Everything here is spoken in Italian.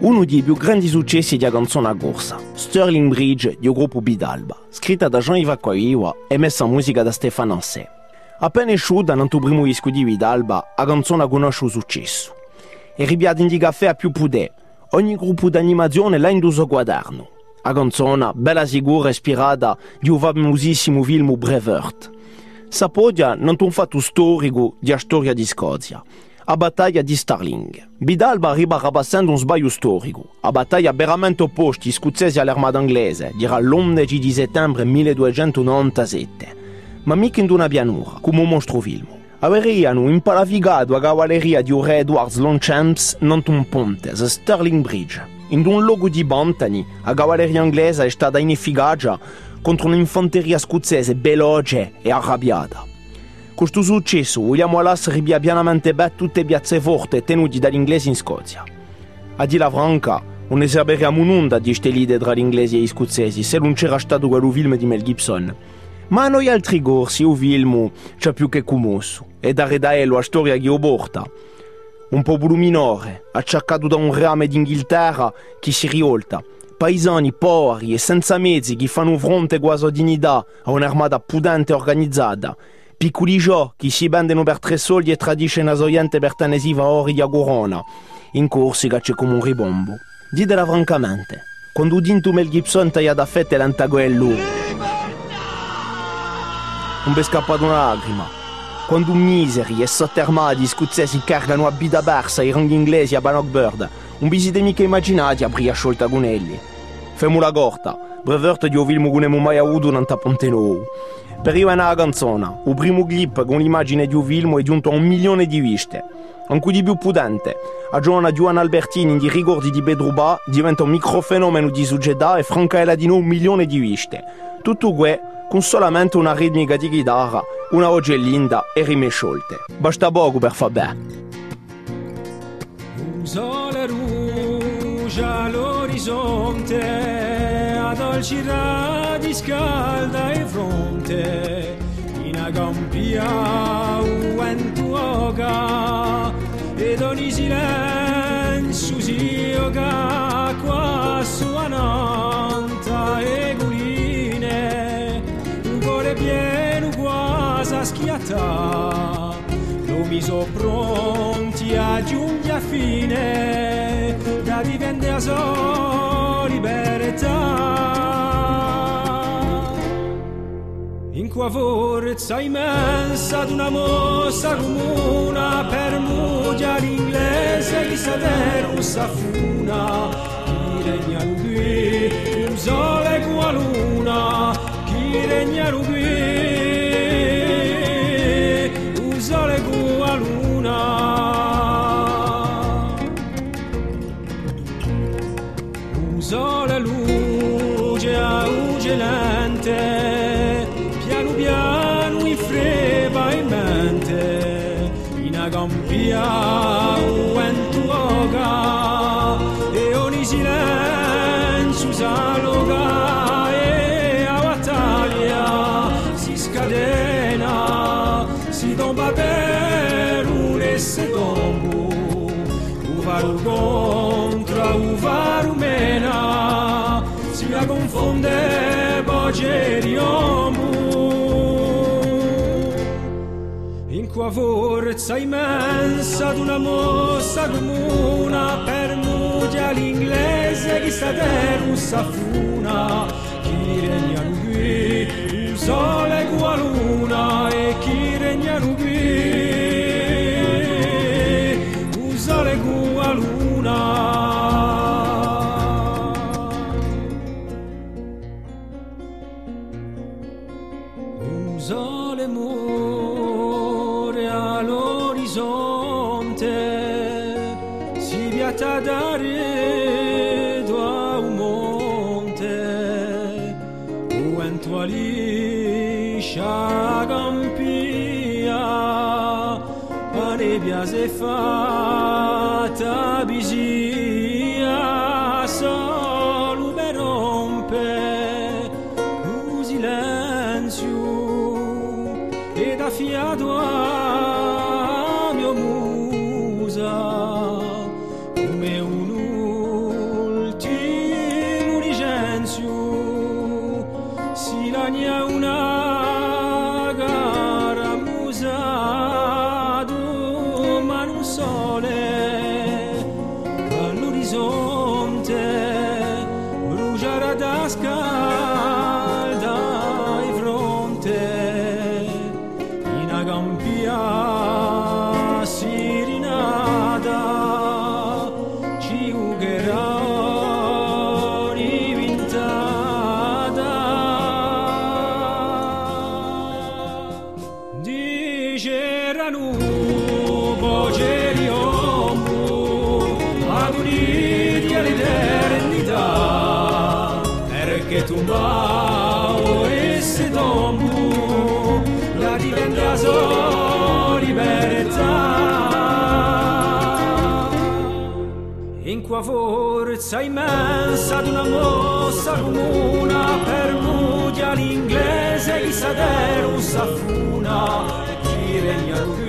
Uno dei più grandi successi della canzone a corsa, Sterling Bridge del gruppo Bidalba, scritta da Jean-Yves Acquaviva e messa a musica da Stefano Ansè. Appena uscita nel primo disco di Bidalba, la canzone conosce il successo. È ripiata in di caffè a più potere. Ogni gruppo d'animazione l'ha induso quaderno. La canzone, bella sicura e ispirata di un famosissimo film Braveheart. Sapodia non un fatto storico della storia di Scozia. A battaglia di Stirling. Bidalba arriva rapassando un sbaglio storico. A battaglia veramente opposta, gli scozzesi all'armata inglese, dirà l'11 di settembre 1297. Ma mica in una pianura, come un mostro film. Avevano impalaficato la cavalleria di re Edward Longchamps non un ponte, su Stirling Bridge. In un luogo di Bantani, la cavalleria inglese è stata inefficace contro un'infanteria scozzese veloce e arrabbiata. Questo successo William Wallace ribia pianamente bene tutte le piazze forti tenute dagli inglesi in Scozia. A dire la franca, non ne sapevamo nulla di queste lide tra gli inglesi e gli scozzesi se non c'era stato quello film di Mel Gibson. Ma a noi altri corsi il film c'è più che commosso e da redaello la storia che lo porta. Un popolo minore, acciaccato da un rame d'Inghilterra che si rivolta, paesani poveri e senza mezzi che fanno fronte quasi a dignità a un'armata pudente e organizzata, piccoli giochi si vendono per 3 soldi e tradiscono una soiente pertenesiva a ori di corona, in Corsica c'è come un ribombo. Ditela francamente, quando udinto Mel Gibson taglia da fette l'antagoello, non è scappato una lacrima. Quando miseri e sottermati scozzesi caricano a bida persa i ranghi inglesi a Bannock Bird, non vi siete mica immaginati a bria sciolta con elli. Femo la corta, Braveheart di un film che non abbiamo mai avuto un Ponte Nuovo. Per arrivare alla canzone, il primo clip con l'immagine di un film è giunto a 1 milione di viste. Anche di più potente, a giornata di Juan Albertini di Ricordi di Bedruba diventa un microfenomeno di società e Franca Eladino 1 milione di viste. Tutto questo con solamente una ritmica di chitarra, una voce linda e rime sciolte. Basta poco per far bene. Un sole rouge all'orizzonte, ad dolci radi scalda in fronte, in agampia un vento oga, ed ogni silenzio si oga qua su ananta e guline, un cuore pieno quasi a schiattà, lo miso pronti a giungere a fine, da diventare a sua libertà. In qua forza immensa d'una mossa comuna, per mugia l'inglese chi sapere un safuna, chi regna qui, un sole qua luna, chi regna qui, un sole qua luna. Un sole luce a ugelente, piano piano in freba in mente, in agampia un vento oga, e ogni silenzio s'alloga, e a battaglia si scadena, si tomba per un secondo, uvaru contra uvaru mena, si la confonde voce di ombu. In qua forza immensa d'una mossa comuna, per mugia l'inglese chi sta per un safuna, chi regna qui, un sole qua luna, e chi regna qui, un sole qua luna. Un sole muore all'orizzonte, si viata dare a un monte, un vento aliscia campia, a nebbia se fatta bisia, solo per rompe un silenzio ed a fiato a mio musa, come un l'orizzonte bruciare da scalda e fronte in a campia sirinata ci ugherà rivintata diceranno perché tu mbao e se tombu la diventa so libertà in qua forza immensa d'una mossa comuna per mudia l'inglese chi sa der un safuna chi regna